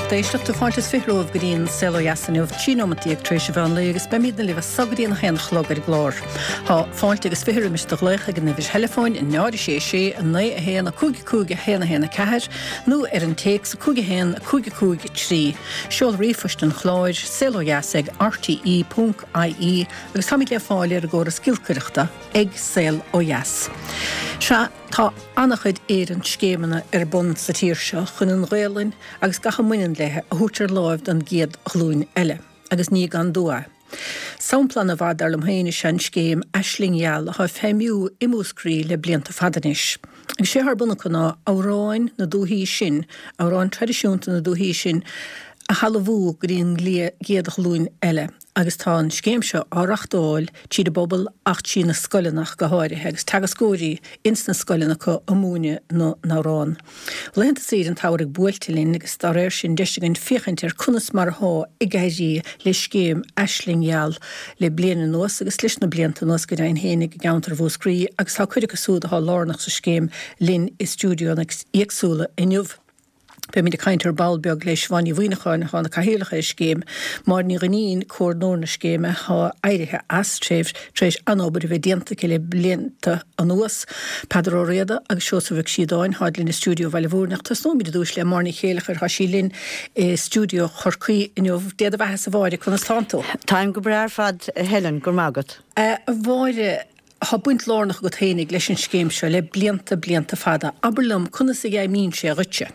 Éisteach do fáiltas fihlóh goíon selo jasanniuh tínomatíag trééis bhean légus be míad na libh sagdaíon na hen chlogad glár. Tá fáilte agus fihirir mis do lécha gan nibhís telefóin in náir sé a na a héana cúga héna ceir nó an téic sa cúga héan cúga trí. Seol rifuist an chláir selo jasig rte.ie agus tá le fáilir a ggóra skillcuireachta ag sel ó jas. Se tá annachchuid éan scémanna bun sa tíir seo chun an réalainn agus gacha muinen lethe a thuútar láimh don géad chlún eile, agus ní gan dua. Samplan a bhd arlam héine sean scéim eislingeal a ha féimiú imúscrí le blianta fadanis. Agus sé haar bunna chuna áráin na dúhíí sin, áráin tradiisiúnta na dúhíí sin a halahú goíon géad chlún eile. Agus tá an scéim seo áreachtáil tíad a bobbal ach tí na scoileannach go háirithe agus teagas scóirí ins na scoileanna go amúne nó nárán. Lenta siad an táirigh buailtilín agus tá réir sin deisteginn fiochantir cunas mar há i gaiirí le scéim eislingeal le bliana nuas agus leis na blianta nuas go daon hénig gaantar bhóscrí agus tá chuide go súda há lárnach sa scéim linn i stúdio agus íagsúla inniuh. Be mi de kainter balbeag leis vanni bhuiineáin hána cahéalacha scéim, mar ní ganín córdóna scéime há airithe astréh trééis anóbir bheith dianta le blianta an nuas, Pedro réada agus seo sa bheith siadáin hádlinn i stúdio bheile bhúrnach tas nóid dúis le marna chéalachar há sí linn i stúdio chorcaí inniuh déad a bheithe sa bháide chun tántó. Táim go brear fad Helen gur mágad. Bháide há buint lárnach go hénig leis an scéim seo le blianta fada, aberlum chuna sa ggé mín sé rutse.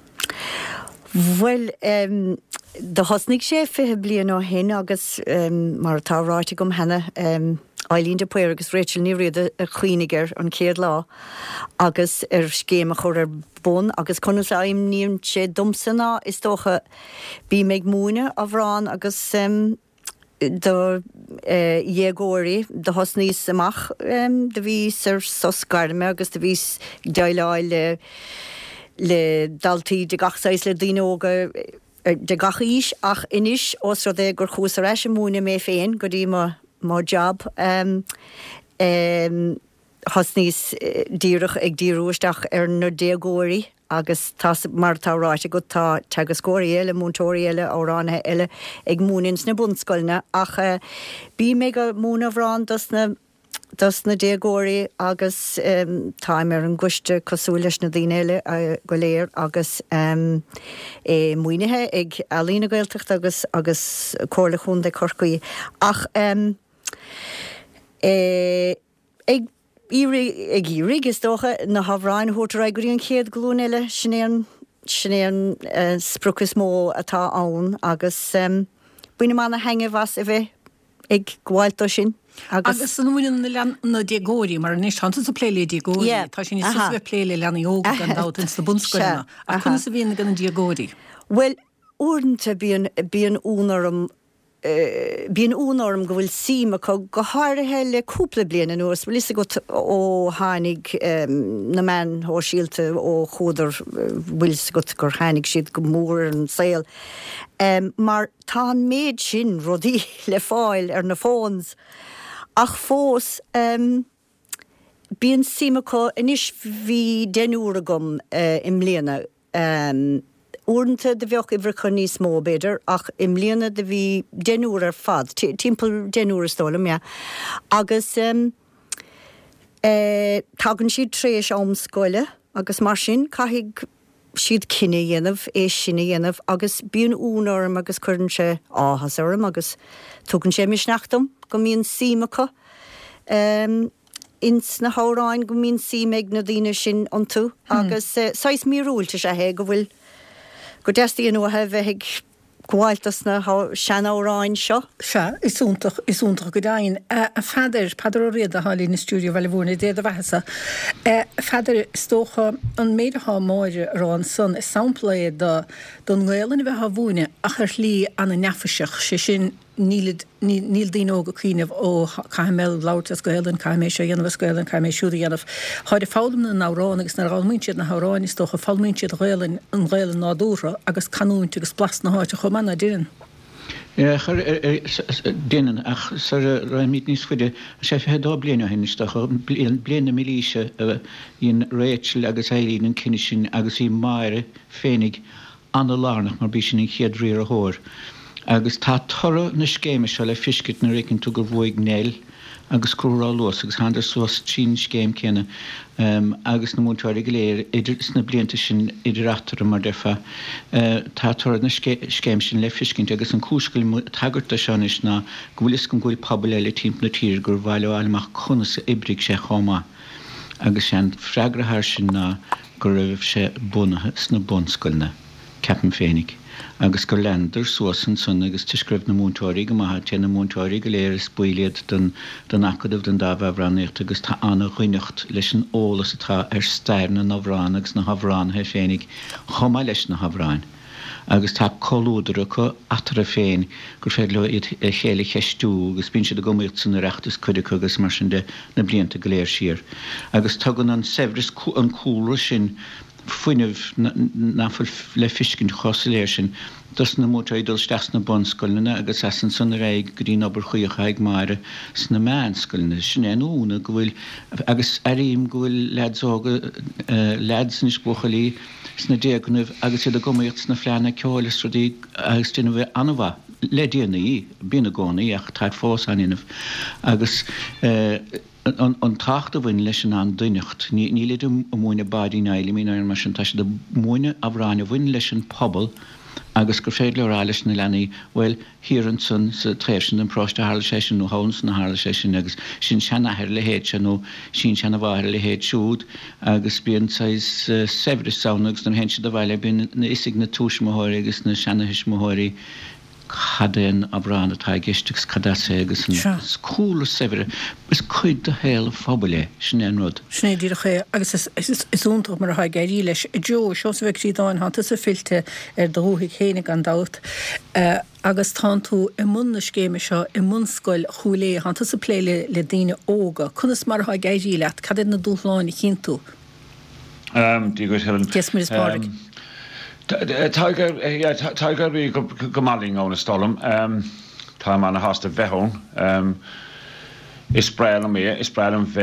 Well, de hosnig sé fithe blian ó hen agus mar táráite gom henne Eileen de Puer agus Rachel ní riad a chuoiniger an céad lá agus scéim a chur bun agus chuna aim níon sé dumsanna is tócha bí méid múne a bhrán agus do dhégóirí de hosníos amach de vís soscarme agus de vís deáil le daltaí de gachsáis le dínóga de gachaís ach inis os rud gur chús a reis múna mé féin go dtí má job hosníos díirech ag díúisteach na déagóirí agus mar táráite go tá teagas scóirí eile múntóirí eile áránthe eile ag múnins na bunscoilne ach bí mé go múna bhrán das na déagóirí agus táim an gcuiste cosú leis na daoine go léir agus muoinethe ag alína gailteacht agus cóla chun de corcaí ach ag írig is dócha na habhráin thutar guríon chéad glún eile sinnéan spruchas mó atá ann agus buine mána henge was a bheith ag gháiltó sin. Agus an bhfuin na diagóirí mar níos hananta sa pléile diagóirí, tá sin ní sus bheith pléile leanna jóga an dátain sa bunscoilna. A chuna sa bhíon gan an diagóirí? Well, úrnta bíon únarm go bhfuil síma go háirithe le cúpla bliana nuas, bhfuil is go ó hánig na man ó síalte ó chúdar bhfuil go gur hánig siad go mór an saoil. Mar tá méid sin rodí le fáil na fóns ach fós bíon síma có inis bhí denúra gom im léana úrnta de bheoch ibre chun níos mó beidir ach im léana de bhí denúr ar fad, timpeall denúr stólam, agus tagann siad tréis amscoile agus mar sin caithfidh siad cinenne dhéanamh sinna dhéanamh agus bíon únarm agus chuann sé áthas orm agus tugann sé misneachtam go míon símacha ins na háráin go míon símeig na dtíine sin an tú agus 6 míúilte sé hé go bhfuil go deistíon nuathe bheith gháiltas na sean áráin seo. Se, is úntach go dain. A feidir, Pedro réad a hálín na stúdio bheile bhúrna déad a bheithesa. Feidir stócha an méidirthá máire rán son is samplaid don ngéalann bheith bhúine a chur lí anna neafaiseach sé sin níl dín óga cuiineh ó caiimel láirtas goéilann caiimé sé dhéanamh goéilann caiimé siúda dhéanamh. Háid fálam na nárán agus na ráilmúntiad na háráin is tócha fáilmúntiad an ghéilann nádúra agus canúint agus blas na háte chomana dírin. Dénn ach sa raimid níos fuide sé fé dá bliana henisteach bliana milíise íon Rachel agus Eileen an cinine sin agus í maire fénig anna lánach mar bí sin in chéad riar a hóir. Agus tá tora na scéime se le fiscit na récinn tú gur bhig néil, agus cúrá los, agus handar suas tín scéim céine, agus na múntáir léir idir sna blianta sin idir atar mar defa. Tá tora na scéim sin le fiscint, agus an cúscail tagarta sean is na ghuilis go gúil pobl eile timp na tír gur bhaile aileach chunas ibrig sé chomá. Agus sé freigrathir sin na gur raibh sé bunathe sna bunscoilna, ceapan féinnig. Agus gur lendar suasan sun agus tiscrib na múntóirí go maithe te na múntóirí go léir is builiad don acadamh den dábh bhránaíocht agus tá anna chuineocht leis an ólas atá stair na nabhrán agus na habhrán he féinnig chomá leis na habhráin. Agus tá colúdara chu atar a féin gur féad le chéala cheistú agus bíonn siad a gomíocht san reachtas cuideach agus mar sin de na blianta go léir siar. Agus tugann an sebhris an cúra sin fuiineh náfuil le fiscin chosaléir sin, dus na móta idul steas na bonscoilna agus asan san réig grín obair chuocha ag maire sna meanscoilna sin enúna gohfuil agus aríim gohfuil leadsága leads níos buchalí sna déagnamh agus iad a gomíocht sna phleanna ceolalas rudí agus duine bheith anmha ledíana í bína gcónaí ach taid fós aninmh agus an tácht a bhain leis an duinecht. Ní leidir múine badí naile mí ar mar sin taise de múine a bhráine bhain leis an pobl agus gur féad le ráiles na lenaí bhfuil hiann san sa trésin an próiste hála sé sin nó háns na hála sé sin agus sin seannathir le héad se nó sin seanna bhhair le héad siúd agus bíon sebhris saonagus don hense do bhile bíon na isig na túismóthir agus na seannathis móthirí chadain a bhrána tá geisteachs cadasa agus an cúla sebhre is chuid de héal fphobal sin rud. Sné díra ché agus is úntaach mar a ha gairí leis i deo seo sa bheith sídáin hananta sa filte dúthaigh chénig an dat. Agus tá tú i mun na scéime seo i munscoil chuúlé hananta sa pléile le daine óga. Cunas mar a ha gairí leat, cadid na dúthláin i chin tú? Dí go Helen. Yes, Ms. Pardick. Tágar bí gomaling ón stalm tá man a hásta bheithón is spréil mé is spréil an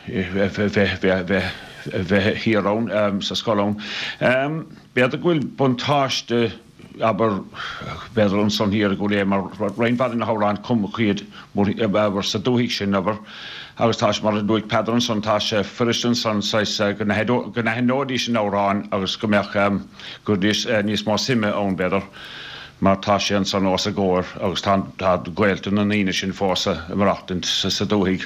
bheith hiarón sa scolón. Bead a bhfuil buntáiste aber beidir an son hir go lé mar reinfad na hárán cum chuiad mar sa dúhiigh sin aber agus tá mar an dúig pedran son tá sé furistan son go na nódí sin árán agus go meach gur níos má siime ón beidir mar tá sé an san os a ggóir agus tá ghailta na níine sin fósa marachtant sa dúhiigh.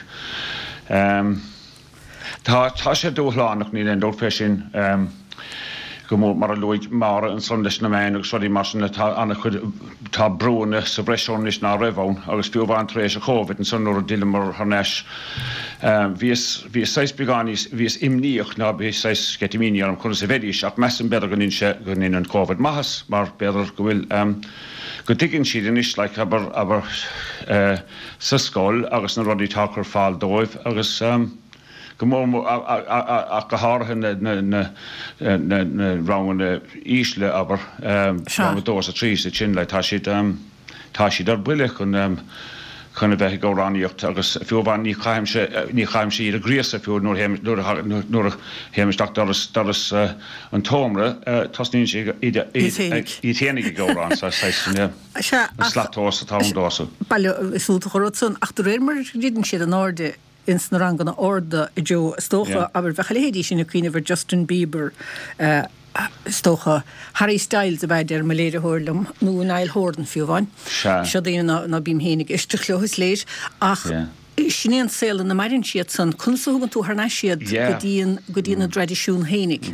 Tá sé dúthláánach ní an dúir fé sin go mór mar a luig mar an son leis na main agus soí mar sin anna chud tá brúna sa breisiún is ná rahán agus fiú bhain trééis a COVID an son nuair a duile mar harneis. Bhís 6 beganís bhís imníoch ná bhí 6 getimíní an chun sa bhédís ach meas an beidir gonin se gonin an COVID mahas mar beidir go bhfuil go dtiginn siad inis le aber sa scóil agus na rudí táchar fáil dóibh agus go mór a go háthe na rána ísle aber dós a trí a sin le tá siad ar buile chun chuna bheith go ráníocht agus fiúbhain ní chaim sé iad a gríasa fiú nuair a héimisteach doras an tómra tasníonn sé í téananig go rán slatós a tádása. Bailile isúta chorótson ach réir mar rídann siad an áde ins na rangan orda i deo stócha aber bhechalédí sin na cuioine bhar Justin Bieber stócha Harry Styles a bheith ar maléire hórlam nó an eil hórdan fiúháin. Seo daonna na bím hénig isteach leochas léis ach sinnéan saoil na mairinn siad san chunsaúgan tú thna siad go dtíon na tradiisiún hénig.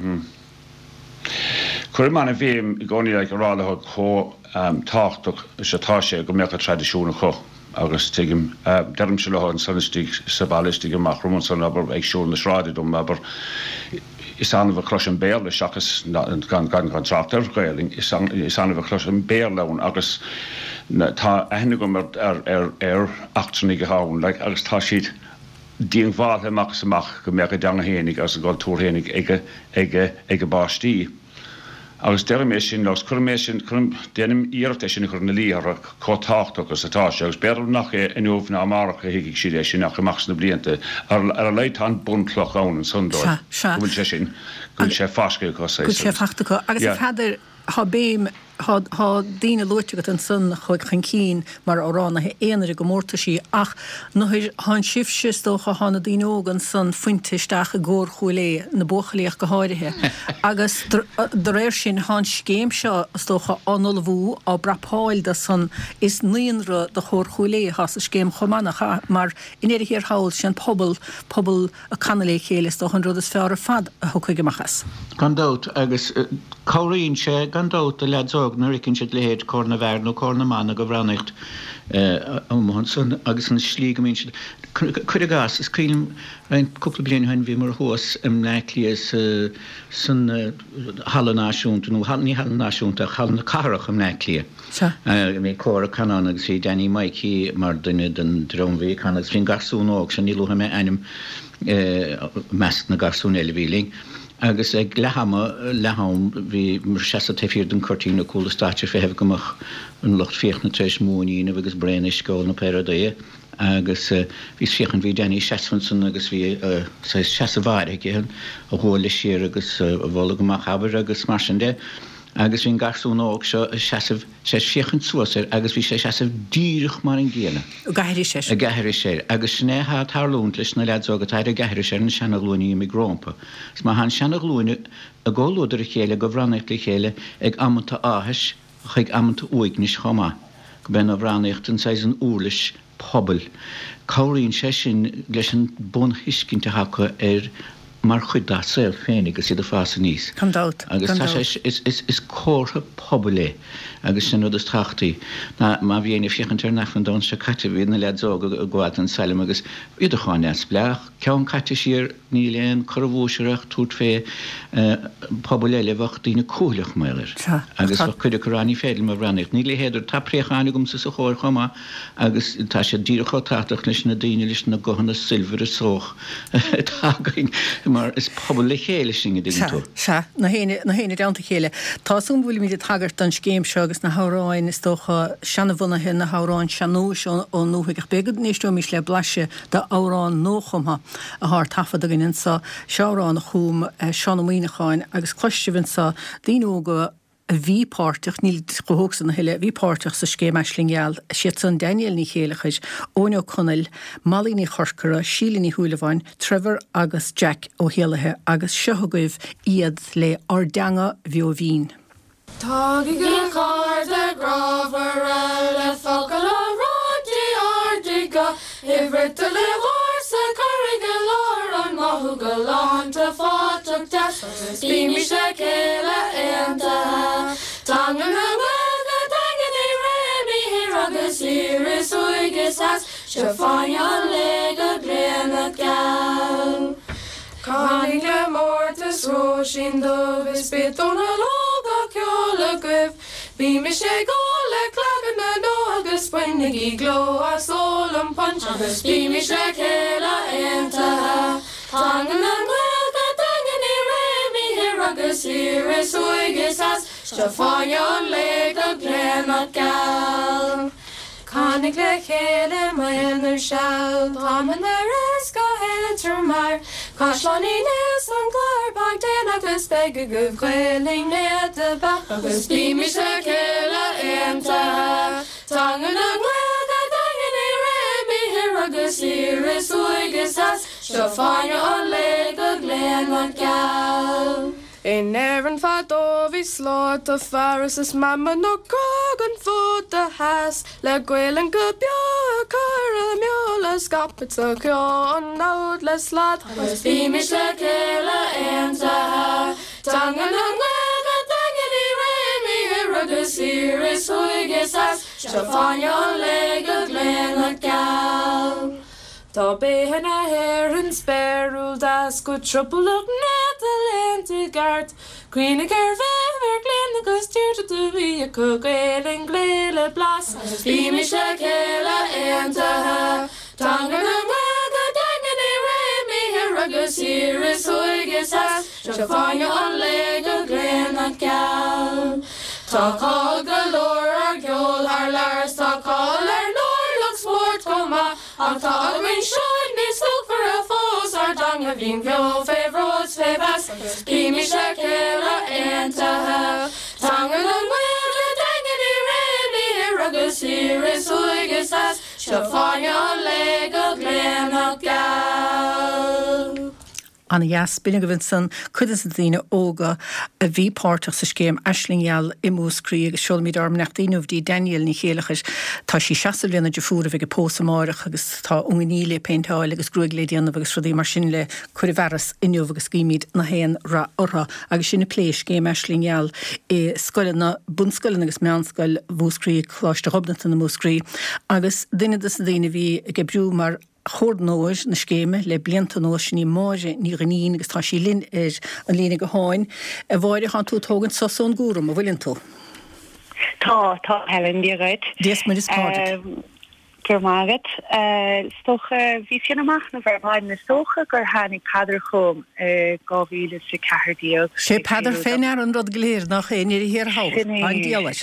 Cuir man a bhíim i gcóí le rálathe có táchtach se tá sé go meach a tradiisiúna cho. agus tegim derm se lehan sannistig sabalistig amach Roman san aber ag siúr na sráidum aber is an bh clois an béle seachas gan traktor gailing is an bh clois an béleún agus tá ahinnig gom ar achtranig a hán le agus tá siad díon bháthe amach go me a deanga hénig as a gáil túrhénig ige bátí. Agus derméis sin agus chuméis sin dénim íirte sin chur na líar a cótácht agus atá se agus beir nach inúh na amaracha hiigh siéis sin nach amach na blianta ar a leit an buntloch an sundóir bhfuil sé sin gon sé fasca go sé. Gon sé fachta agus fadidir ha béim ha dína luirtegat an sun chuig chan cín mar árán he éanaar go mórta sí ach nó há sifse tócha hána díógan san fuinteisteach a ggóir chuilé na bóchaléoch go háirithe. Agus de réir sin há céim seo tócha anol bhú á brapáil de san is níonra de chóir chuilé has a céim chomanach mar inéir hir hail sin pobl a canalé chéile tóchan rud is fear a fad a chuigeachchas. Gandát agus choíonn sé gandát a leadzog nuair cinn siad léhéad cóna bhar nó cóna manna go bhrannacht san agus an slí go mín siad chuir gas is cílim ein cúpla bliana hain bhí mar thuas léiclíos san hallannáisiúnta nó ní hallannáisiúnta hallan na carach léiclia. mé córa canán agus sí Danny Mikey mar duine den dromhí can agus fin garsúnóg san nílútha mé einnim meast na garsún eilehíling. Agus ag lehama leham hí mar 64 den cortína cúla stáir fé hebh gomach an locht féchna treis móína agus breine scóil na Paradé agus hí féchan hí Danny Shasfanson agus hí 6 bhhaige a bhla siar agus bhla gomach habar agus mar sin de. Agus hín garsúnóg seo sé féchan suasir agus bhí sé díirich mar an ggéala. Gaiiri sé. A gaiiri sé. Agus snéthe tarlúnt leis na leadzógad a gaiiri sé an sena glúine i grómpa. S má han sena glúine a ggólóidir a chéile go bhrannacht le chéile ag amanta áthais chuig amanta uignis chomá. Go ben a bhrannacht an sais an úrlis pobl. Cóiríonn sé sin leis an bun hiscinnta hacha mar chud dá saoil féinnig agus iad a fása níos. Candát. Agus tá sé is cótha poblé agus sin rud is trachtaí. Má bhíana fiochantar nachfan don se caite bhí na leadzóg a gháil an saoil agus iad a cháin bleach, ceann caite siar ní léon chorbhúiseach túirt fé poblé lehach dína cúlach méir. Agus chuide choránní féidir mar bhrannacht. Ní le héidir tapréchanigum sa chóir chomá agus tá sé dírachotáach leis na daine leis na gohanna silver a sóch. Tágaing mar is pobl le chéile sin tú. Se na héine deanta chéile. Tásún bhfuil míad tagart an céim seo agus na háráin is tócha sena bhunathe na háráin seanúis ó nóhuiigech begad níostú mís le blaise de árán nóchomha a th tafad a gin sa seárán a chuúm seanmíineáin agus cloistivin sa díóga a bhípáirteach níl gohógsan na heile bhípáirteach sa scéim eislingeal siad san Daniel ní chéalachaid óneo Connell, Malíní Chorcara, Sílíní Húlaháin, Trevor agus Jack ó héalathe agus seogaibh iad le ardeanga bheo bhín. Tágaigh an chár de grábhar le focail a ráidí ardiga ihrirta le hórsa carige lár an maithú go lánta fáteach deas bíimi sé céile aontathe tangan na bhilga tangan i réimi hir agus iris uigus as se fáin an le go bliana gal. Cánig le mórtas ró sin dómh is bitón a lóga ceola goibh bíimi sé gála clagan na nó agus buinnig í gló a sól an punch agus bíimi sé céile aontathe tangan na bhilga tangan i réimi hir agus iris uigus as se fáin an le go bliana gal. Cánig le chéile maianar seall Táman mar is go héidir mar Cáisleánaí níos an glár bag déan agus beige go bhghailín néad a bach agus bíimi sé céile aontathe tangan na bhilga tangan i réimi hir agus iris uigus as se fáin an le go bliana gal. In an fadóhí sláid a fearras is mama nó cogan fód a heas le ghuilann go beag chur a meola scapit a ceá an nád le slad agus bíimi sé céile aontathe tangan na bhilga tangan i réimi hir agus iris uigus as se fáin an le go bliana gal. Tá béhan a hair an sparúil das go trúpalach net a lenta gart Cuoine gur bheith gléan agus tíirte tú bhí a cogéil an gléile blas agus bíimi sé céile aontathe tangan na bhilga tangan i réimi hir agus iris uigus as se fáin an le go bliana gal. Tá cáil go leor ar ceol ar lars tá cáil ar nóirlach sport comma ach tá aghainn seoid níos lug for a fós ar danga bhín bheo fé bhród fé bas agus bíimi sé céile aontathe Angan an wheel dangany ready rugged serious wiggis as Shafanya leg of Glen Gal. Anna Jas bin go san chudas dtíine óga a bhí páirteach sa scéim Aislingeal I Múscrí agus seolmíid arm nach daoinmhdí Daniel ní chéalachas tá sí 60 bliana de fúra bheith pósamáireach agus tá unganíle péintáil agus grúig le déanamh agus rudí mar sin le chuirhheras inniuh agus cíimiid na héan ra ortha agus sinna pléis céim Aislingeal I scoile na bunscoile agus meanscoil Múscrí chláiste Hobnata na Múscrí agus duine daine bhí go brú mar chód nóis na scéime le blianta nóis ní máide ní ganín agus tá sí linn an lína go háin a bháide han tú tógann sasón gúrum a bhfuilinn tú. Tá Helen díagait. Días mar is cáid. Gur mágad. Stocha bhí sin amach na bharbáid na stocha gur hánig cadar chum 2014 díag. Sé pedar féin ar an rud gléir nach é ní hir há. An díalais.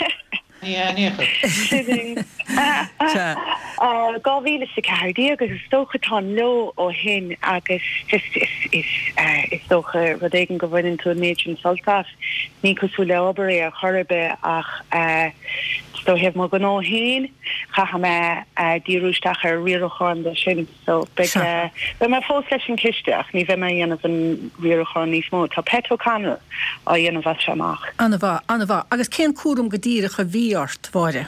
Gáhíle sa cehardí agus is stocha lo ó hin agus is stocha rudéigen go bhfuin tú méid an soltaf ní cosú le obair a chorbe ach sto hef mo gan ó hin cha me díúisteach ar riochan de sin so be me fós leis an kiisteach ní bheit me dhéanamh an riochan níos mó tá petro canal á dhéanamh wat semach. Anna bha agus cén cuarum go díireach a bhíart bháire.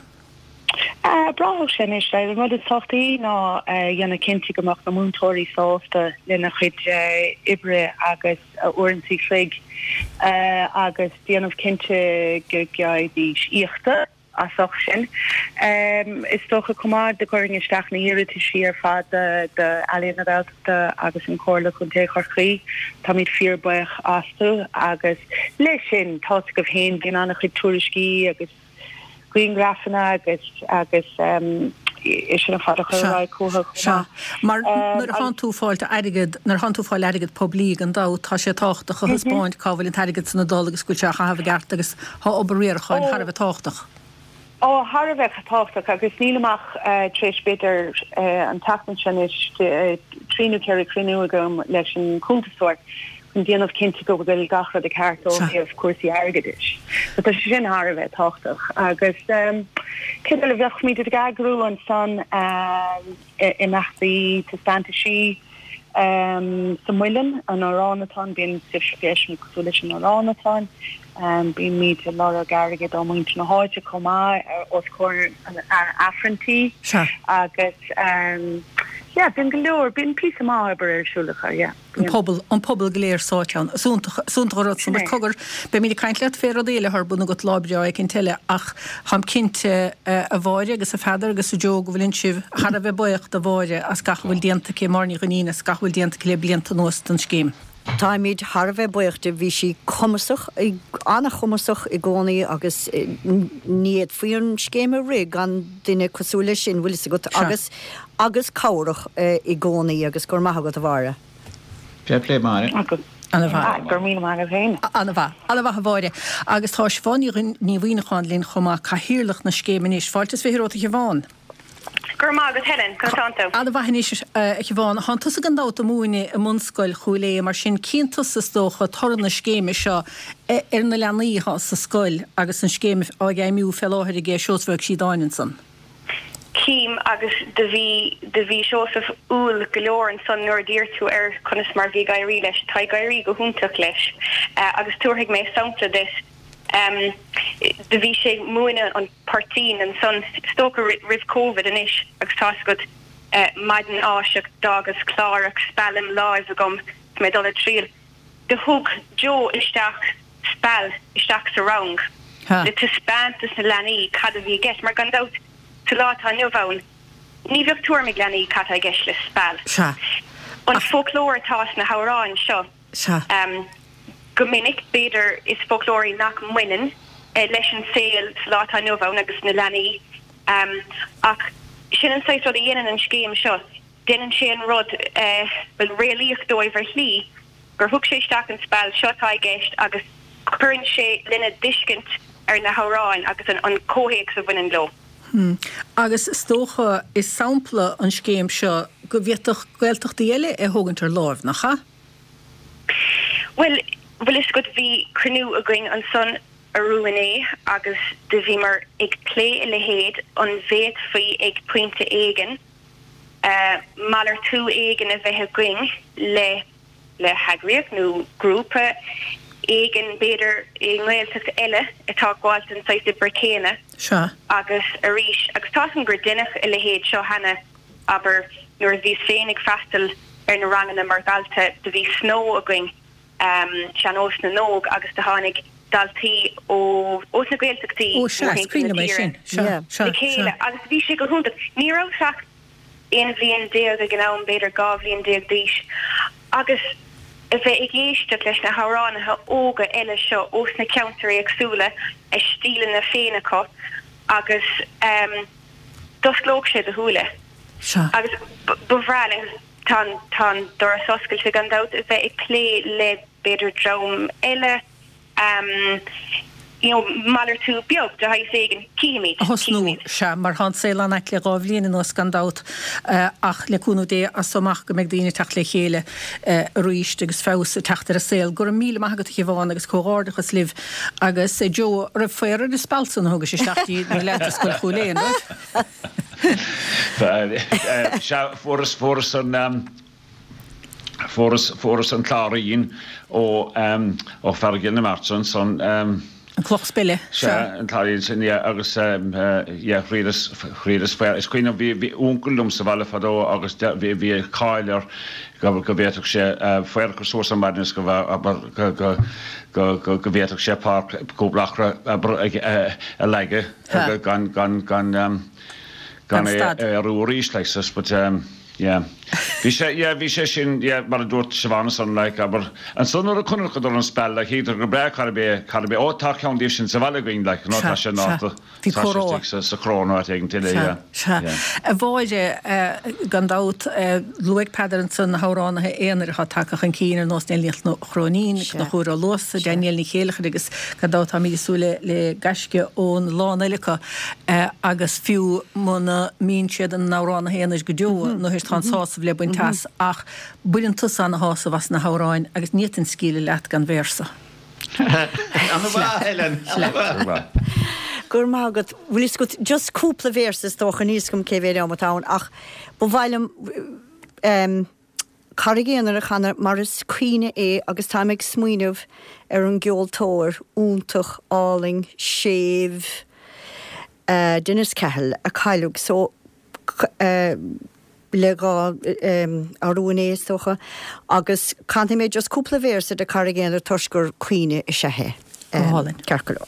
Bravo sin is le rud sochtaí ná dhéanana cinnti goach na múntóirí sásta lena chud ibre agus orintí chlig agus déanamh cinnte go gaidí íochta a soch sin. Is stocha cumad de chuing isteach na iiriti si ar fad de alíonna Bélta agus an cóla chun té chorchaí tá míid fíor buich asú agus leis sin tá go bhhéin bhíon anna chud túriscí agus Green grafana agus is sin fada chu cóha. Mar nar han tú fáilte airigid nar han tú fáil airigid poblí an dá tá sé táchtach a chuspáint cábhfuil airigid san dá agus scuilteach a hafh gart agus há obaríarchain Harbh táchtach. Ó Harbh táchtach agus nílamach tréis beidir an tatan sin is tríú ceir crinú agam leis an cúntaúir. An déanamh cinnte go bhfuil gachra de ceart ó of cuasaí airgidis. But tá sin Harbh táchtach agus cid le bheoch míad a gagrú an san I nachtaí tá stanta sí sa muilin an áránatán bíon sifsféisiú cosú leis an áránatán bíon míad a lára garigid ó muinte na háide comá os cóir an affrantí agus bin goor bin pí máber siúlacha, An pobl léir sáteán. Súntarad san cogur be mí caiint le fér a déile thbunna go lábreá ag cin teile ach ham cinnte a bháire agus a feidir agus a joog bhfuiln sibh har a bheith buocht a bháire as gachfuil dianta cé marní gonína gachfuil dianta le blianta nóst an scéim. Tá míid Harbh buochta bhí si chumasach anna chumasach I gcónaí agus níiad faoin scéime rig an duine cosúla sin bhfuil go agus cáireach I gcónaí agus gur maithagad a bhara. Plé mar. Anna bha. Gur mí agus héin. Anna bha a bháire agus tá sfáinní ní bhíoineáin lín chumá cahirirlach na scéime níos fáiltas bhíróta bháin. Gur mágad Helen contanto. Ada bhanis bháin hantas a gandát a múine a munscoil chuúlé mar sin cíntas is dócha thoranna scéime seo ar na leanaíthe sa scoil agus an scéime á gaimú felláthir I ggé seosbheh sí dáin san. Cím agus de bhí seosah úl golóir an san nuair dír tú chunas mar bhí gairí leis tá gairí go húntaach leis agus túthaigh mé sampla dis de bhí sé muine an partín an son stocha rih COVID in isis agus tá go maidan áiseach dagus clárach spellim láimh a gom mé dul a tríal. De thug Jo isteach spell isteach sa rang. Le tu spantas na leanaí cad a bhí gceist mar gandát tu látá nuamháin. Ní bheoh túir me leanaí cad a gceist le spell. An folklór tás na hárán seo. Gomininic beidir is folklórí nach muinen leis an saoil látá nuamháin agus na leanaí ach sin an saoil rud a dhéanaan an scéim seo. Déanann sé an rud bfuil réalaíocht dóibhar hlí gur thug sé isteach an spell seo tá gceist agus chuann sé linne discint ar na hárán agus an cóhéic sa bhain lo. Agus stócha is sampla an scéim seo go bhíoch gailteach déile thugann ar láimh nach cha? Well is good bhí cruú a going an son ruiné agus de vimer ik play le héad an weet fi ik pointe egen maler tú egen a bheit going le hagriach nu grúpa egen beidir ingléilteach eile atá gháil an sais de Burkina agus a ríis agus tá an gur dunnech le héad seo hanna aber nuair bhí féinnig fastal na rangan na margalta de bhí snow a going sean os na nóg agus de hánig daltí ó na gréilteachtaí chéile agus bhí sé go húnta ní raach éon bhíon déag a gná beidir gá bhíon déag díis agus a bheith ag géisteach leis na háránathe óga eile seo os na counterí agsúla a stíle na féinachá agus dosglóg sé a thuúla agus bhráling tá dor a soscail se gandát a bheith ag lé le beidir drom eile maler tú beag de ha ségan kiimi. Hosnú se mar han sélan le gáhlín nó skandát ach leúnú dé a somach go meg daine tacht le chéle roiiste agus fása tatar a sil gur míle maigad bháin agus choárdachas liv agus Jo ra féir de spalsan thugus sé staí letascoil choléin. Fóras an chláín ó fergin na Martin son an clochspille an tarín sin agus chrídas fér. Is cuioine bhí únculúm sa bhile fadó agus bhí cáilear go bhéach sé fér go sósa marnas go bhéach sé pá cóblachra a leige gan rúrís leis but vi sé sin mar dúirt sevána san le aber an son a kunnar go an spell le híidir go bre Carbé ótá cheandíh sin sa bhhain le ná sé ná sa chrón egin tiile. A bháide gandát luig pedar an san háránathe éanaar ha takeach an cíar nás ne líocht nó chrónín na chuúr a losa Daniel ní chéalacha agus gandát mísúle le gaisce ón lánailicha agus fiú muna mín siad an náránna héanaar go dú nó hir tá sása le buin tas ach buinn tusan na hása was na háráin agus nítan scíle leat gan versa. Gur mágad bhfuil is go just cúpla versas dócha níos gom céhhéir am atán ach ba bhhailm carigéanar a chana mar is cuine agus tá ag smuoineh ar an geoltóir úntach áling séh dunas cehel a caiilug so le gá arúnééis socha agus canti mé just cúpla versa de carigéanar tosgur cuine i sethe cearcoló.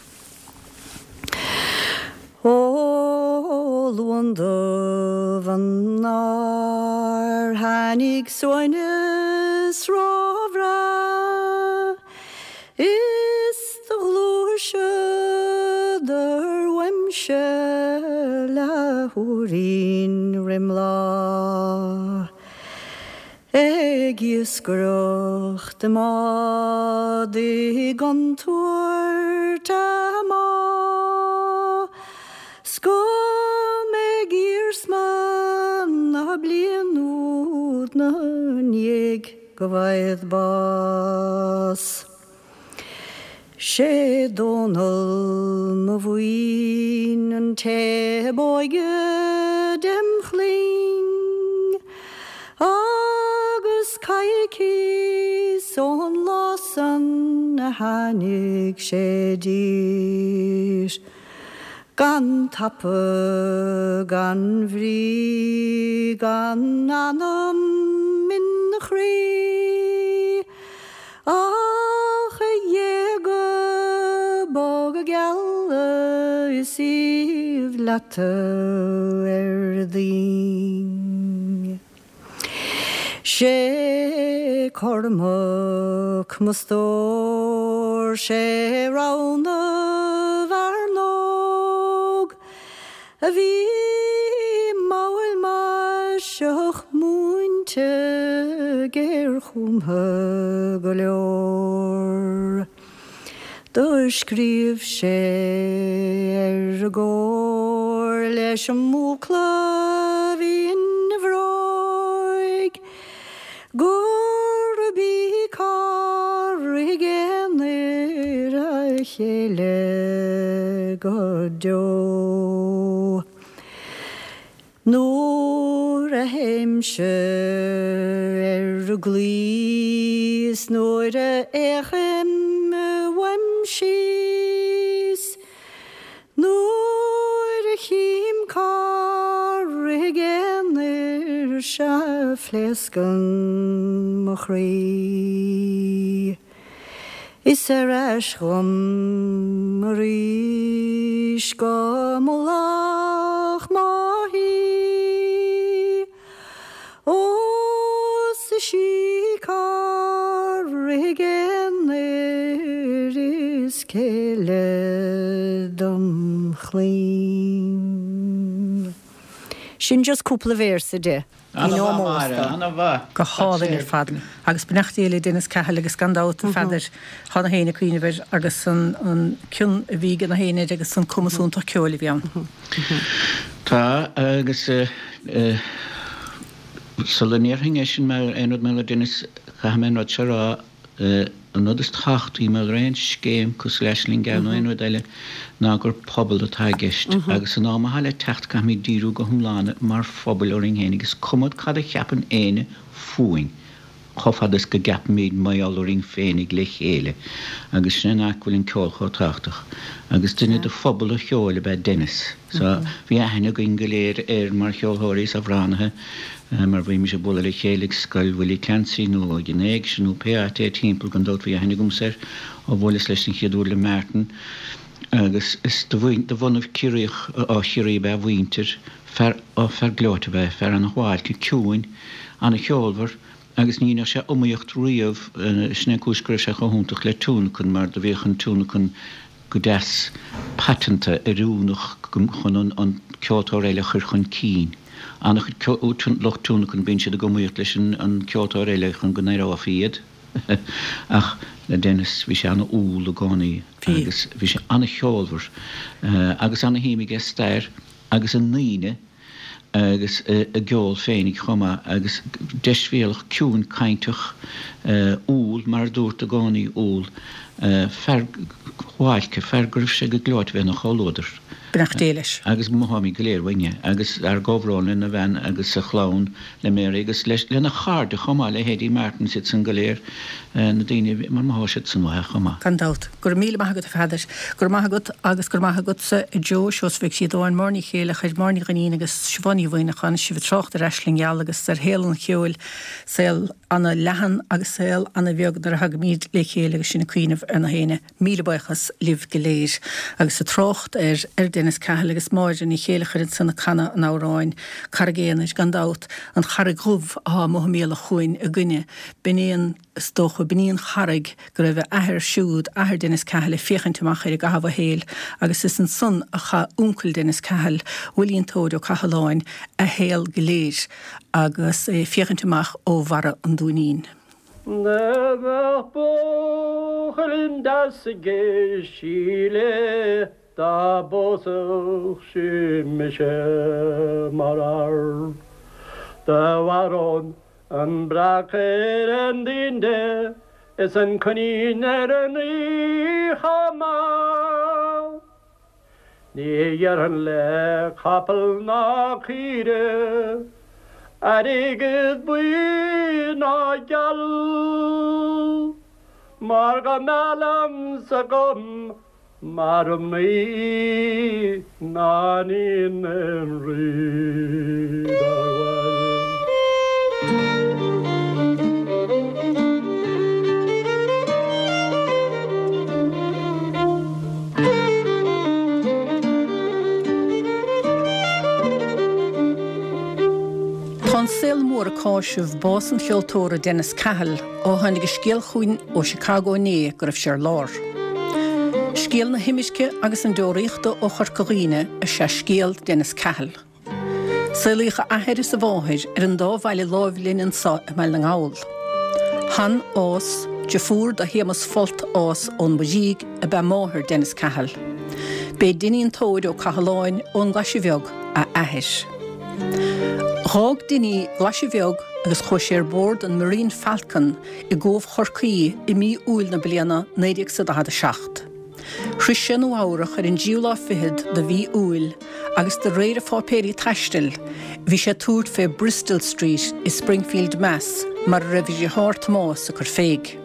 Luanda van nar hanig soines rovra is the glúise der wemse la hurin rimla Egisgroch de ma de gantour ta ma Skome giersman a blien út na nieg govaid bas. Sé donal ma vuin an te boige dem chling agus caiki son losan a hanig sé dir. Gan tappe, gan vri, gan anam min chri. Ach jege bog gelle siv latte erding. She kormak mustor, she rauna varnog. A vi maul ma shoch muinte ger chumhe golor. Då skriv sé gor leis mukla vin vroig. Gor bi kar igen chéile go do. Nóir a heimse glís, nóir a échem wamsís, nóir a chím carrigen se flesgan mochrí. Is rom ríis go molach mahi, o sa sí carrigen is céile dom chlín. Sin just cúpla versa de. Anna bha. Go hálainn ar fadan. Agus benachtaíile dunas cehall agus gandát an fadar hána héna cuioinehir agus an ciún a bhí na héine agus san cumasúnta ceola bhean. Tá agus Solaníorthing sin mar einod me dunas chamen rod será an nudus tachtí me réin scéim cos leisling gan einod eile ná gur pobl atá gist agus an áma háile techt ga mí díú go humlána mar phobal oring héin agus cumod cad a cheapan éine fuing chofadas go gap míid maiall oring fénig le chéile agus sin achfuilin ceolchó tachtach agus duine de phobal a cheola be Dennis so bhí aithne go ingoléir mar cheolthóirí sa bhránathe mar bhí me sé bola le chélig scoil bhfuil cansaí nó gnéig sin nó PAT timppla gan dót bhí aithne gomsir ó bhlas leis an chiadú le Merton agus is de bhhanamh ciríoch á chiirí be bhhaintir fer glóta bheith fer an gháil go ciúin anna cheolbhar agus nína sé umíocht riamh sna cúscra se go húntaach le túnachan mar de bhéchan túnachan go des patenta arúnach chun an ceoltó réile chur chun cín. Annach loch túnachan bín siad a gomíocht leis an ceoltó réile chun go néire á fiad. Ach le Dennis bhí sé anna úl a gánaí agus bhí sé anna cheolbhar agus anna híimige stair agus an níine agus a geol féinnig chuma agus deisvéalach ciún caintach úl mar dúirt a gánaí úl ferghálce fergribh sé go glóit bheith nach cholóidir. Benachtaílis. Agus mohamí goléirhaine agus ar gobhrán na bhean agus sa chlán le mé agus leis lena cháde chumá le Hédí Martin sit san goléir na daine mar máisiid san bhaith chumá. Gandát. Gur míle maithagad a fadar. Gur maithagad agus gur maithagad sa Joe seos bheith siad óin mórní chéile chuid mórní ganín agus sibhaní bhaine chan si bh trocht a reisling agus ar hélan cheol saoil anna lehan agus saoil anna bheag nar hag míad le chéile agus sinna cuioineh ar na héine míle baichas libh goléir agus sa trocht ar Dennis Cahill agus máidir ní chéile chuid sanna canna an áráin cargéanais gandát an charag grúb á mohamíle chuin a gine benéon stocha beníon charag go raibh ahar siúd ahar Dennis Cahill féchantamach ar a gahaf a héil agus is an son a cha úncail Dennis Cahill bhfuilíon tóid ó cahaláin a héal goléir agus féchantamach ó bhara an dúnín. Never bochel das Geschiele da boso schimische marar da waron an braker and inde is an kuniner ni hama ni yaran le kapel na khire Adigid bui na gal Marga malam sagom Marum ni nanin enri Tá saoil mór a cáisih bás an cheoltóra Dennis Cahill ó tháinig scéal chuin ó Chicago né go raibh sé lár. Scéal na himiisce agus an dóiríochta ó Chorcaghine a sé scéal Dennis Cahill. Saolaíocha athir sa bháthir ar an dámhaile láimhlinn an sa me na ngáil. Han ás de fuair a hémas folt ás ón bhaidíg a be máthir Dennis Cahill. Bé daoine an tóid ó Cahalláin ón ghlaisibheog a athir. Thag daoine ghlaisibheog agus chuir sé ar bord an Marine Falcon I ggómh Chorcaí I mí úil na bliana 1967. Christian Uárach ar an díolá fihid de bhí úil agus de réir a fápéirí taistil, bhí sé túirt fé Bristol Street i Springfield, Mass, mar a bhí sé háart más a chur féig.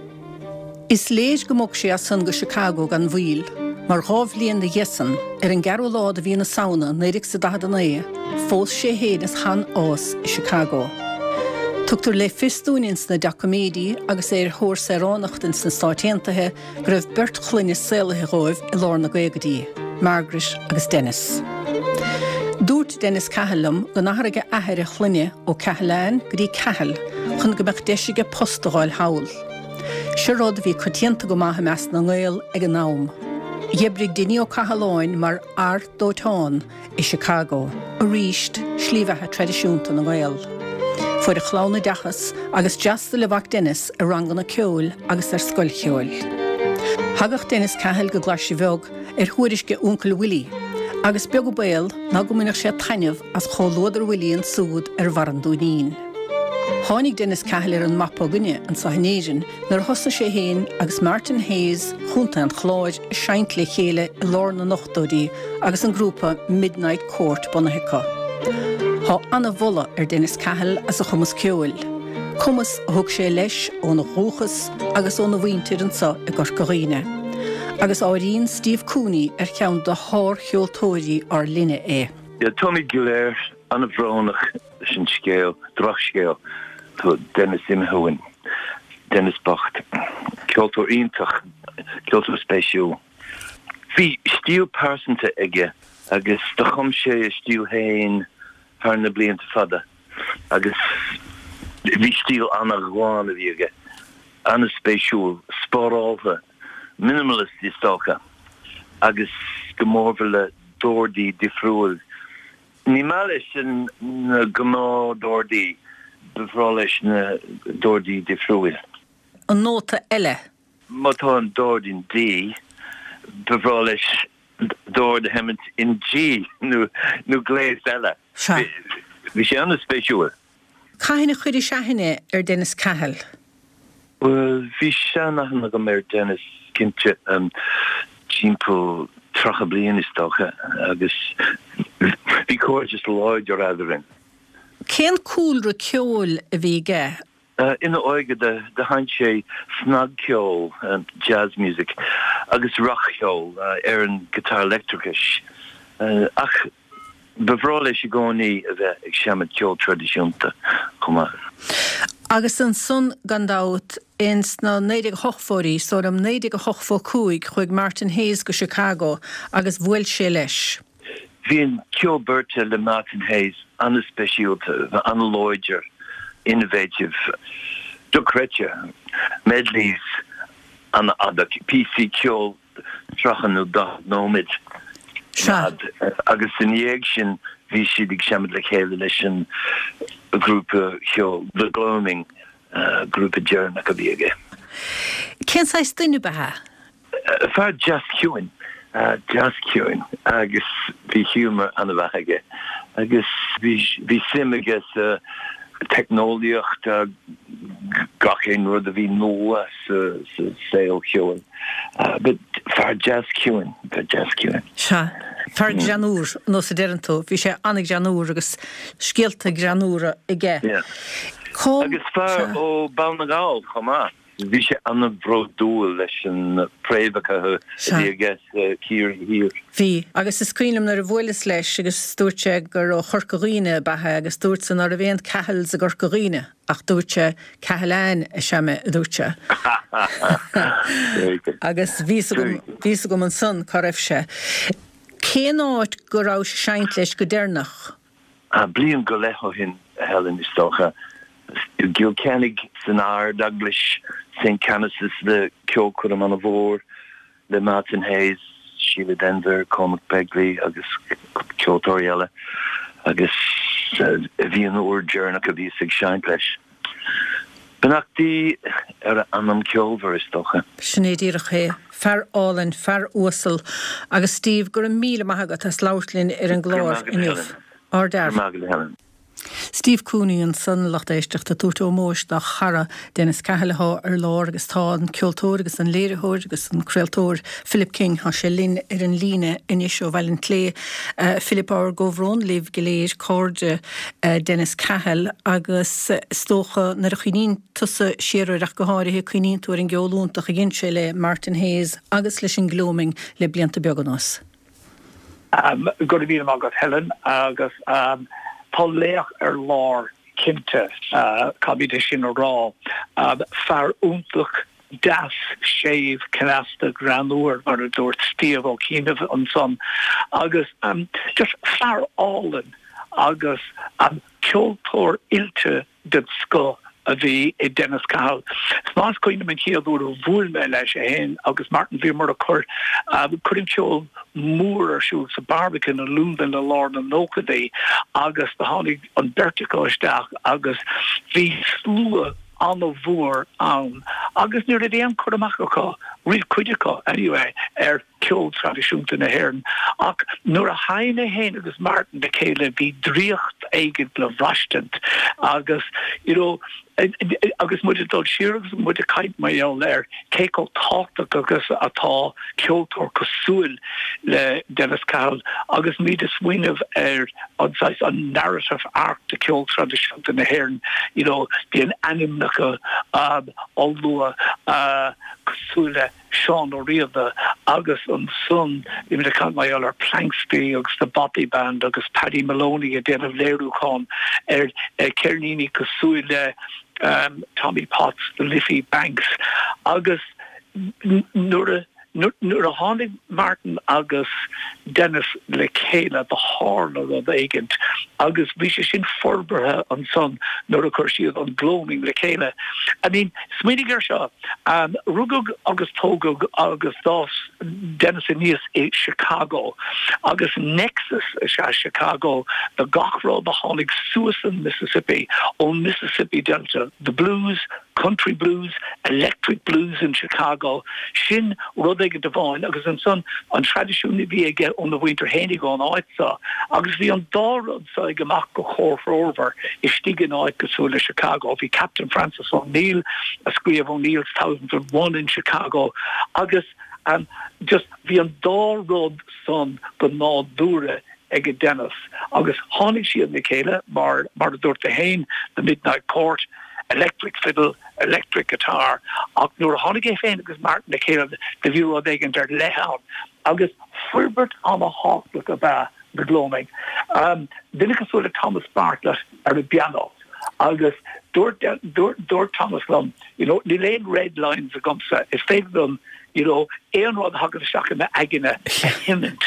Is léis gomóg sé as san go Chicago gan bhíl, mar rábhlíon de Jesan ar an garú lád a bhí na sauna néidir sa dadanna fós sé héanas chan ás i Chicago. Tugtar le fistúnins na dacomédí agus thór sé ránachtain san stáitiantathe go raibh bert chluine saolathe roimh i lár na Gaeilgeadaí, Margaret agus Dennis. Dúirt Dennis Cahallam go nachraige athir a chluine ó Cahaláin go dtí Cahal chun go meach deisige postáil hawl. Se rud bhí coitianta go maithe meas na Gael ag an nám. Jebrig daoine ó Cahaláin mar art dóitáin i Chicago, a ríist slíomhethe tradiisiúnta na Gael. Fuair a chlána dechas agus deasta le bhac Dennis a rangan na ceol agus ar scoilcheoil. Thagach Dennis Cahal go glasí bheog ar thuairisce Uncle Willie, agus beag go béal ná go minic sé tainmh as cholódar Willie an súd ar bharan dúnín. Tháinig Dennis Cahal ar an mappa gunne an Sahanéisian nar thosa sé héin agus Martin Hayes chunta an chláid seint le chéile i lár na nachtóidí agus an grúpa Midnight Court Bonnahica. Tá anna bhola ar Dennis Cahal as a chumas ceoil. Cumas a thug sé leis ó na rúchas agus ó na bhaintir an sa i Gorcaghine. Agus áiríonn Steve Cooney ar ceann de thór cheoltóirí ar linne é. Ja, Tommy Gulair, anna bhrónach sin scéal, drach scéal, to Dennis Imhuin, Dennis Bacht, ceoltóir iontach, ceoltóir spéisiú. Bhí stíl persanta aige, agus de chum sé stíl hain thar na blianta fada, agus bhí stíl anna gháin a bhí aige, anna spéisiúil, spórálta, minimalist is stocha, agus gomórfa le dórdí difriúil. Ní máis sin na gomó dórdí, befráis na dórdí difriúil. An nóta eile? Má tá an dórdín D, befráis dórd hemmant in G, nó gléis eile. Bhí sé anna spéisiúil. Caithna chuirí seaithine ar Dennis Cahal? Well, bhí sé nachna go mé Dennis cinnte timpeall tracha bliain is stocha, agus bhí cóir just láid ar adrin. Cén cúlra ceol a bhí ge? Ina oige de haint sé snag ceol, jazz music, agus rock ceol ar an guitar electricus. Ach, befrála sé gcónaí a bheith ag seamad ceol tradiisiúnta chumá. Agus an son gandát ins na 1980 so am 1985 chuig Martin Hayes go Chicago agus bhfuil sé leis. Bhíonn ceol burte le Martin Hayes anna speisiúlta, anna loidir, innovative, ducrecha, medleys, anna adag, PC ceol trachan nó nómid. Agus in dhéag sin bhí siad ag seamad le chéile leis an grúpa ceol, The Gloaming, grúpa dearnach a bhí aige. Cén sais duine bethe? Fear jazz cuain, agus bhí humor anna bheith aige. Agus bhí sim agus technoliacht gachin rud a bhí nóa sa saoil ceoil. But fear jazz cuain. Se. Fear granúr nó sa deirantó, bhí sé annig granúr agus scialta granúra ige. Agus fear ó Balnagáil chumá. Bhí sé anna bhródúil leis an préimhecathe bhí agus cír hir. Bhí, agus is cuilim nar a bhfuilis leis agus stúirte gur ó Chorcaghine bathe agus stúirt san ar a bhéon Cahal sa Gorcaghine ach dúirte Cahaláin a seame a dúirte. Agus bhí go an son cá raibh sé. Cé áit go rá seint leis go déirnach? Blian go lecho hin a helen is stocha. Gilcannig san Ard Douglas, St. Canice's le ceolcuram an a bhór, le Martin Hayes, Sheila Denver, Cormac Begley, agus ceoltóir eile, agus bhí an úr dearnach a bhí sig seint leis. Benachtaí ar anam ceolmhar is stocha. Sinnéadíreach é, fear álainn, fear uasal, agus Steve gur an míle maithagat as láirlinn ar an glór inniuh. Ardar. Steve Cooney an san lacht éisteach a túirtó móis de chara Dennis Cahalaá lár agus tá an ceoltóir agus an léiritheoir agus an creaaltóir Philip King há sé linn an líne inis ó bhfuil an clé Philip Áir Góhrón libh go léir cóide Dennis Cahal agus stócha nar a chuoín tusa séireach go háirithe chuoín túir an geolúntaach a gin sé le Martin Hayes agus leis an glóming le blianta beagánás. Go bhí agus Helen agus tá léach lár cinnte cabide sin rá fear úntach das séh canasta granúir mar a dúirt stíomh ó cíanamh an son agus just fear álan agus ceoltóir ilte de sco a bhí I Dennis Cahal. Smás coine man chéadú a bhúil me leis a hen agus Martin bhí mar a chur chuim ceol mór ar siúil sa barbican a lúndan a lár na nócadaí agus de tháinig an berticóisteach agus bhí slua an a bhór an agus nuair a dhéan chur amach aá riad cuideá anyway ceol tradiisiúnta na hhéireann ach nuair a haine héin agus Martin de chéile bhí dríocht aigid le bhaistant agus agus mu dul siúgus mu a caiint mai léir céá táach agus atá ceoltóir cosúil le Dennis Cahal agus míad is swinmh anáis an narrative arc de ceol tradiisiúnta na hhéireann bí an animnacha allua cosúile Sean ó riamh agus an son I a can mai ar Planksty agus the Bobby Band agus Paddy Maloney a déanamh léirúáin Cernini cosúile Tommy Potts, the Liffey Banks, agus nuair a tháinig Martin agus Dennis le chéile the hána a agent agus bhí sé sin forbarthe an son nuair a chuir siad an glóming le chéile. I mean, smuoinnig seo rugug agus tógug agus dás Dennis a níos I Chicago agus Nexus se Chicago the gachrá a tháinig Suisun, Mississippi ó Mississippi Delta, the blues, country blues, electric blues in Chicago sin rud ag deváin agus an son an tradiisiúna bhí ag on the winter hénig an áitsa agus bhí an dárad sa ag amach go chóir over I stígan áit gosúla Chicago bhí Captain Francis O'Neill a scríomh O'Neill's 1001 in Chicago agus just bhí an dárad son go ná dúra ag Dennis agus tháinig siad na chéile mar a dúirt a hain the Midnight Court electric fiddle, electric guitar ach nuair a tháinig é féin agus Martin na chéile de bhí rud ag an der lehan agus furbert an a háach a bheith the gloaming. Dinne cosúla Thomas Bartlett ar a piano agus dúirt Thomas Lum ní léon red lines a gomsa is féidir dom éonrád hagad seach na aigine himint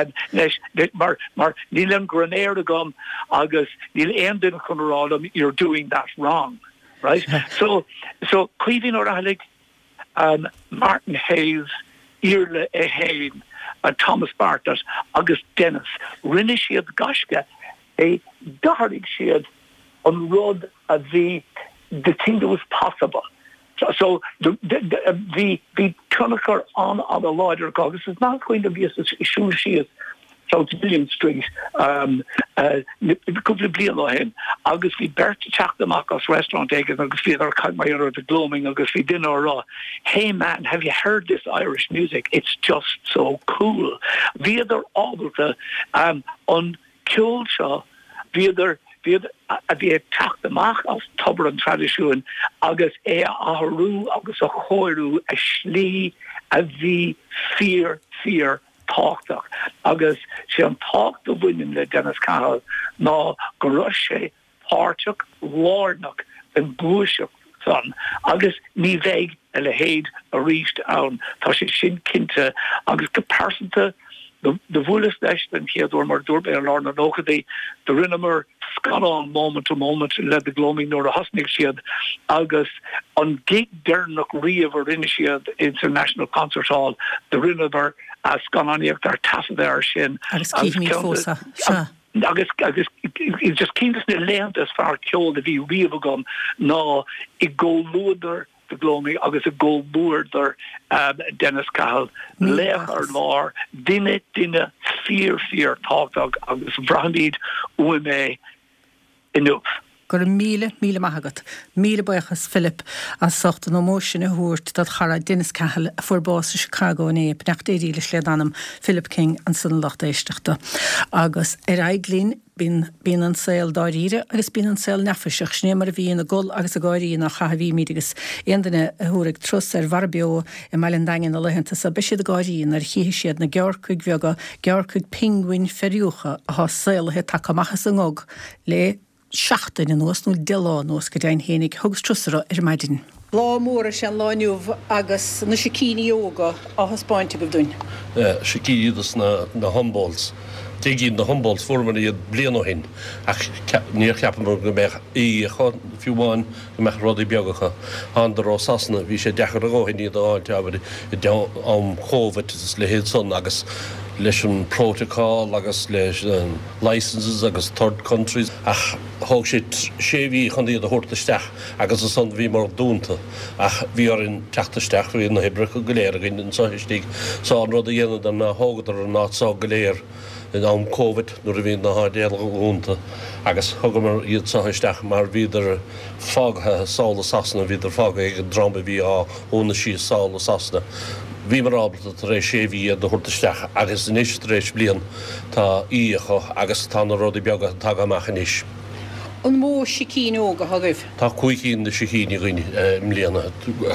mar níl an granéir a gom agus níl éon duine chunrálam you're doing that wrong, right? So cuivín ó rahalig Martin Hayes, Irle a Hain, Thomas Bartlett agus Dennis rinne siad gaisce é daharig siad an rud a bhí the thing that was possible. So the tunnachar on the larger caucus is not going to be as issue she is South William Street couple of blian hen agus vi bert Chachtamachos restaurant agus vi Cagmayer the gloaming agus vi dinner raw. Hey man, have you heard this Irish music? It's just so cool. Vi other all the on Kilshaw vi other a bhí teachtamach as tobar an tradiisiún agus é athhrú agus a chóirú a slí a bhí fear táchtach agus sé an tácht a bhuiin le Dennis Cahal ná go raibh sé páirteach lárnach an búiseach son agus ní bheidh a le héad a ríist ann tá sé sin cinnte agus go persanta the bhuilis leis den chéadú mar dúirbe a lár na nóchadaí the rinnemer scan on moment to moment le the gloaming nor a hosnig siad agus on gig dernach riamh rinne siad International Concert Hall the rinnemer scan on ar tasa ar sin agus just cíntas na leantas far ceol a bhí riamh agam ná I ggóluadar the gloaming agus a ggóbúirdar Dennis Cahal léach ar lár duine fear táchtach agus bhrandíd uime inúf. Gur míle maithagat. Míle buchas Philip as socht an ómósin a húirt dat chara Dennis Cahill a fuórbás a Chicago in éip nach déirí le slédanam Philip King an san lacht éisteachta. Agus aiglín bín an saoil dáíre agus bín an saoil nefiseach snémar a bhíon a gol agus a gáirí nach chahabhí míidegus éandaine a thuúraigh trus Warbeo i meilin dain a lehananta sa beisiad a gáiríon ar chihi siad na georcuig bheaga georcuig pingwin ferriúcha a há saoilathe takeamachchas an ngog le seachtain in nuas nó deá nuas go dain hénig thugus trusara ar maidin. Lá móra sé lániuh agus na sicíní óga á haspáinte go dún. Sicíidas na Humboldts. Tegin na Humboldts forman iad blian ó hin ach níor ceapan go meach í fiúháin go meach rodí beagacha andar ó sasna bhí sé dechar a gáin iad áilte aber am COVID is le héad son agus leis an protocol agus leis licenses agus third countries ach thug sé bhí chun iad a thuirtaisteach agus a son bhí mar dúnta ach bhí ar in teachtaisteach bhí na hebre go léir gin an saistíigh sá an rud a dhéanamh an na hágadar an nátá go léir in am COVID nuair a bhíon na hádéal gúnta agus thugam mar iad saishteach mar bhíidir fágathe sála sasna bhíidir fága ag an drama bhí óna sí sála sasna. Bhí mar ábalta tar éis sé bhí do thuirtaisteach agus in éis éis blian tá íocha agus tá na rudí beaga tag amach in isis. An mó sicín óga thugah? Tá cuicín na sicíní gine mbliana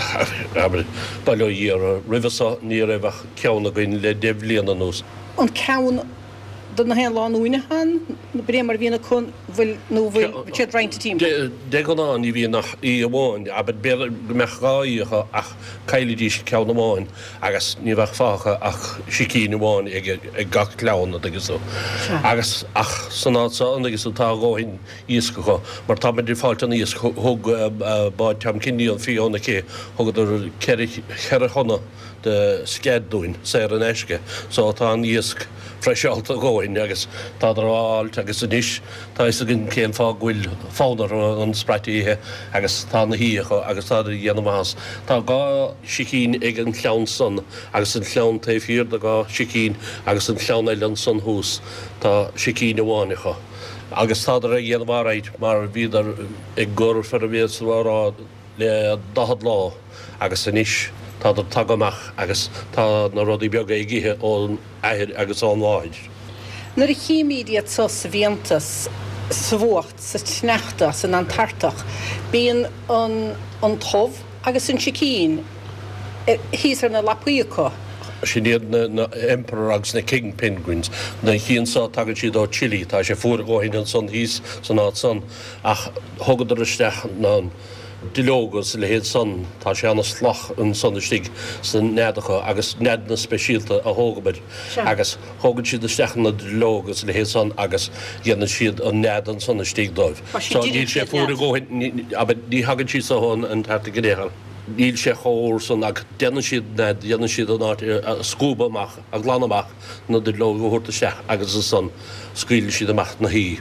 aber bailó díar rivasa ní raibh ceanna gine le débliana nús. An ceann don na hen láúine han na brémar vína chun bhfuil nó bhfuil sé reinte tím. De go ná ní bhí nach í amháin, aber be meachráíocha ach cailidí ceann amháin agus ní bheith fácha ach sicín amháin ag gach leanna agus so. Agus ach sanása agus tá gáin íoscacha, mar tá dí fáilte an íos thug báid team cinníí an fiíonna cé thugad ar cheir chuna de skedúin sé an eisce, so tá an íosc freiseálta gáin agus tá áilt agus in isis tá is a gin céim fá bhfuil fánar an spreitíthe agus tá na híocha agus tá dhéanamás. Tá gá sicín ag an cheann son agus an cheann taobhhír de gá sicín agus an cheann eile an son hús tá sicín amháinecha. Agus tá a dhéanamhráid mar bhíidir ag gur fer a bhéadrá le 10 lá agus in isis tá tagamach agus tá na rudí beaga ag githe ón éir agus an láid. Nuair a chiimíad sa bhíontas sa bhuacht sa tneachta san an tartach, bíon an tob agus an sicín híos ar na lapuíocha. Siad na Emperor agus na King Penguins, na chéansá tagad siad á Chile, tá sé fuair gáin an son híos san áit son ach thugad ar isteach ná Dilógus le héad son tá sé anna slach an sonnastig san neadacha agus ned na speisialta a thugabid agus thugad siad isteach na dilógus le héad son agus dhéanana siad an ned an sonnastig dóibh. So díl sé fuair gáin aber ní hagann siad sa hón an tarta gnéchal. Níl sé chóir san ag déanana siad ned dhéanana siad an áit a scúbamach a glanamach na dilógu thuirtaisteach agus a son scuil siad amach na hí.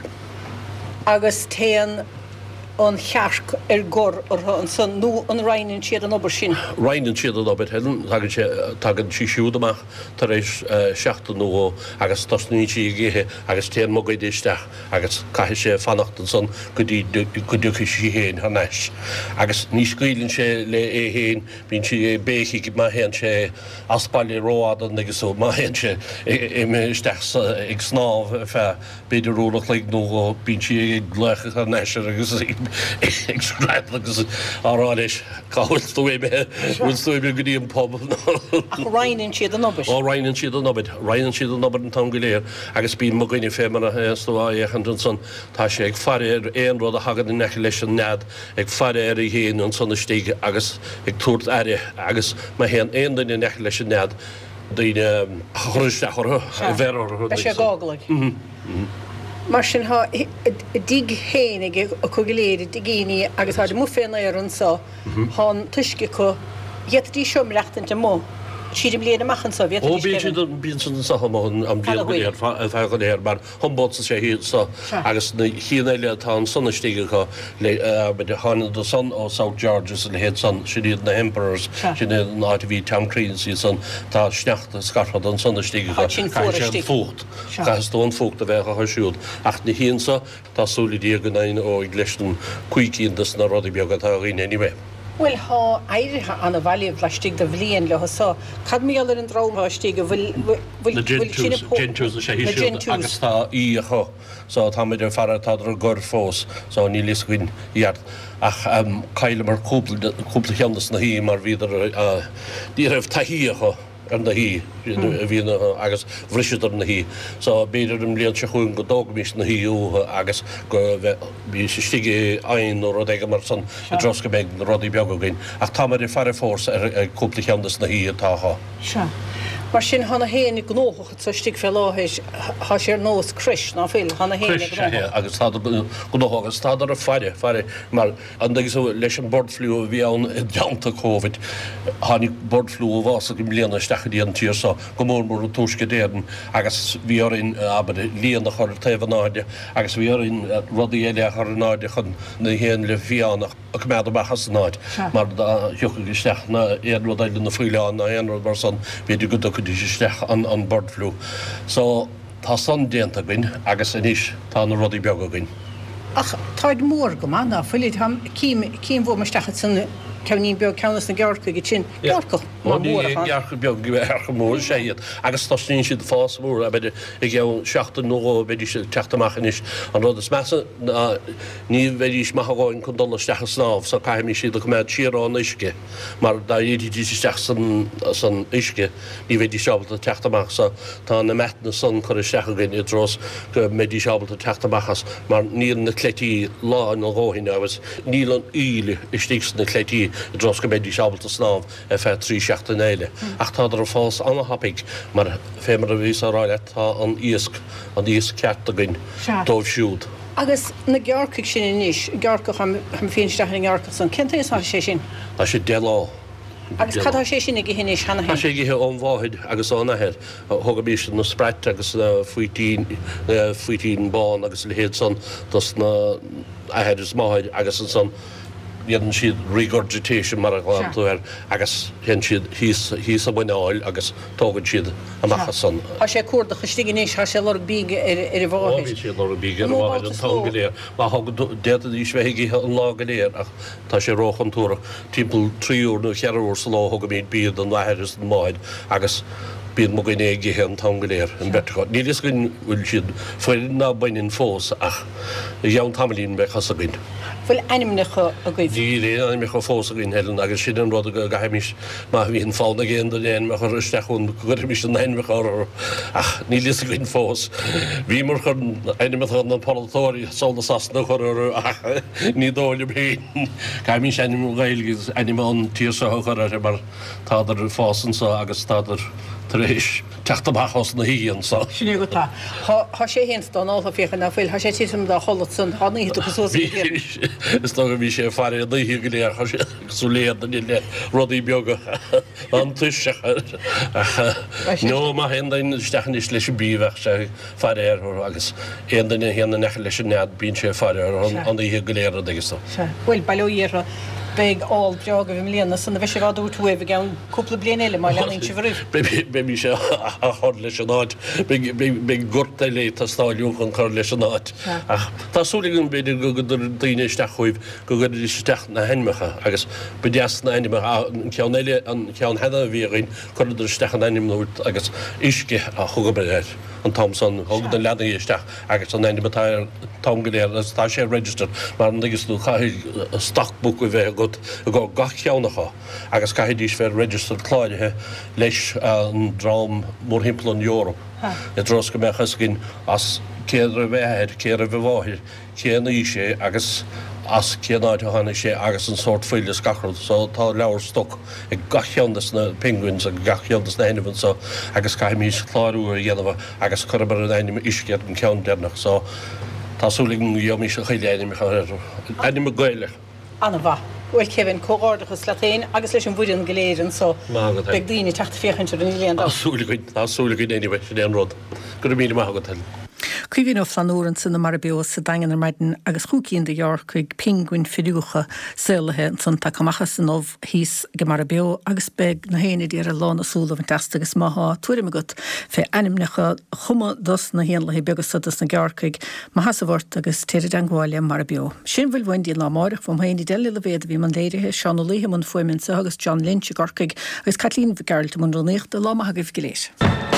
Agus téan an chearc gur an san nó an rainin siad an obair sin. Rainin siad an obair hedan, tagad sí siúdamach tar éis 16 nó agus tasnaí sí géthe agus téan mogad éisteach agus caithir sé fannacht an san go dúcha sí héin hanéis. Agus ní scuilinn sé le é héin, bín si béchi má héan sé aspáile róádan agus ó má héan sé isteach ag snáb fe beidirúlach le nó bín si ag glecha hanéis agus ag scribe agus áráis cáhfuil stúime bhfuil stúime go dtí an pub. Rainin siad an obair? Rainin siad an obair. Rainin siad an obair an tam go léir agus bíon mo gine fémara stúáéchan an son tá sé ag farir éon rud a hagad in neiche leis an ned ag farir i héin an sonna stíige agus ag túirt aire agus má héan éon daine neiche leis an ned daoine chruisteach a bhéar. Be sé gáglaigh. Mar sin dig hénig a cogiléir digéine agus há mú féna ar an sa há tuisce chu dhétí seom reachtainta mó. Siad bliana machchan sa bhé. Ó bín san sahamón am blianléir fegaléir mar hombot sé hí agus na chéile tá sonnastíige chu le de hána do son ó South Georges le héad san siad na Emperors sin náid bhí Tom Creans í san tá sneachta scarfa an sonnastíige fócht. Gaistón fócht a bheith a siúd. Ach na híansa tásúlidí gannain ó gleistan cuiicíntas na rodí beag atá riine anyway. Well há éirithe anna bhaíomh leistigh do bhblion le sá. Cad míallar an drámthtíige Gentús sé agus tá í a cho só tá idir fartá ar gur fós sá ní liscuin iad ach caiile mar cúpla cheannas na hí mar bhíidir dí raibh taí a cho. An na hí bhína agus bhrisidar na hí. Sá béidir an blion se chuún go dógamís na híú agus go bhí sé stigé aon ó rodéige mar san i drosca méid na rodí beagagain. Ach tá mar i fear fós cúpla cheannas na hí atáá. Mar sin hána héana gnócha sa stig fel láhéis há sé nós cris ná fé hána héana agus gnógus tádar a feire mar andagus leis an bordfliú bhí an deanta COVID hánig bordflú bhás go bliana stachadí an tíorsá go mór túisce déan agus bhíorin líana chuir taobhnáide agus bhíorin rodí éile chunáide chun na héan le bhíánach a mead bachas náid mar thucha isteach na éonródaile na fuileán na éonrod mar san beidir go dí isteach an bordflú. Só tá san déanta gin agus inis tá na rodí beagagain. Ach táid mór go mána fuilid cím bhó meisteachcha san ceanní beag ceannas na gearcha go sin gearcha gearcha beag go mór séiad agus tá snín siad fás mór a beidir i gceann 16 beidir sé teachtamachchanis an rud is measa ní bheitís maithagáin chun donna steach snámh sa caiimí siad go méid siarrán isce mar dá iadtí steach san isce ní bheití seábalta teachtamach sa tá na metna san chur steachagain i dros go méidí seábalta teachtamachchas mar níl na cléití lá an gáin agus níl an íle istíos na cléití dros go méidí seábalta snámh a fé trí seachta éile. Ach tá ar fás anhapaig mar fémar a bhís aráile tá an íosc ceart againn dómh siúd. Agus na gearcaigh sin inis, gearcha chum féinsteach an gearcha san cinta á sé sin? Tá sé de lá. Agus cadá sé sinna go hinnééis hena Tá sé githe ón bháid agus ánahead thugad bís na spreit agus faoitín bán agus le héad san dus na ahead is máid agus an san Ian siad regurgitation mar a gláantúir agus hen siad hí a bhaáil agus tógann siad amachchas san. Tá sé cuarda chustiganéis tá sé le bíige ar bháid. sé le bíige ar bháid an tangaléir, má déad í sveigíthe an lágaléir ach tá sé róchan túra timppel 3 úr nó chearúir sa lá thugad míad bíad an lehéir is an máid agus bíon mo gine githe an tangaléir an beá. Ní is gon bhfuil siad foiil ná bainin fós ach i dheann tamlín be chas a gin. Fuil animnecha a goibh. Dí me chu fósa gin helen agus sin an rud go gaiimiis má hín fána géan do déan me chu isteún gomis an einmech á ach ní lí gin fós. Bhí mar chun einimimecha an polatóí solna sasna chu ach ní dóla bé. Caiimí einim gailgus einim an tíosathchar mar tádar fásan sa agus tádar éis teachtamachchas na hííon sa. Sinné go tá. Tá sé hén don áha féchan na bhfuil sé tím de cholat san hánaí go Is go bhí sé fear a hí go léir súléad le rodí beaga an tuise. nó má hendain stechan is leis bíheh sé fearéir agus héanana héanana necha leis nead bín sé fearir an hí go léir agus. Bhfuil bailíar big all beag a bhíonna sanna bheith sé bhú túh gan cúpla blion eile má leanaín si bhrúh. Be mí sé a chur leis an náid be gurta le tá stáiliú an chur leis an náid. Tásúlagann beidir go daine isteach chuibh go gur isteach na henmecha agus bedeas na aimime cean eile an cean hena bhíon chuidir isteach an aimimút agus isce a chugabeir an Thomson thug den leada isteach agus an aimimetáir tangaléir tá sé register mar an agus tú chaid stockbook go bheith go gach ceannacha agus caiidís fé register chláidethe leis an drám mór himpla an Europa. I dros go mechas cin as céad a bheithéid céad a bhháthir céanna í sé agus as céanáid hána sé agus an sort fuile scachrad so tá leabhar stoc ag gacheandas na penguins a gacheandas na ainimhan so agus caiimís chláirú a dhéanamh agus chubar an ainime iscead an ceann dénach so tásúlagann dhéomí a chuileanime chu ainime gaile. Anna bha. Well Kevin cóárdachas letain agus leis an bhuiin goléirann so beag daoine techt féchanir an líon. Tásúla éanamh sé an rud. Gur mí mágatil. Cuhín ó flanúran san na Marbeo sa dagan ar maidin agus chucíín de York chuig pinguin fiúcha sulathe san takeachchas san óh híos go Marbeo agus beg na héanaine ar a lána súla an testa agus máth tuairim agat fé animnecha chuma dos na héanlathe begus sudas na Georcaig má hasahhart agus téidir an gháile Marbeo. Sin bhfuil bhaindí lámáireach fum haoí deile le bhéad bhí man léirithe seán léthe man foiminsa agus John Lynch Gorcaig agus Catlín Vigarlt man ronécht de láma hagah goléis.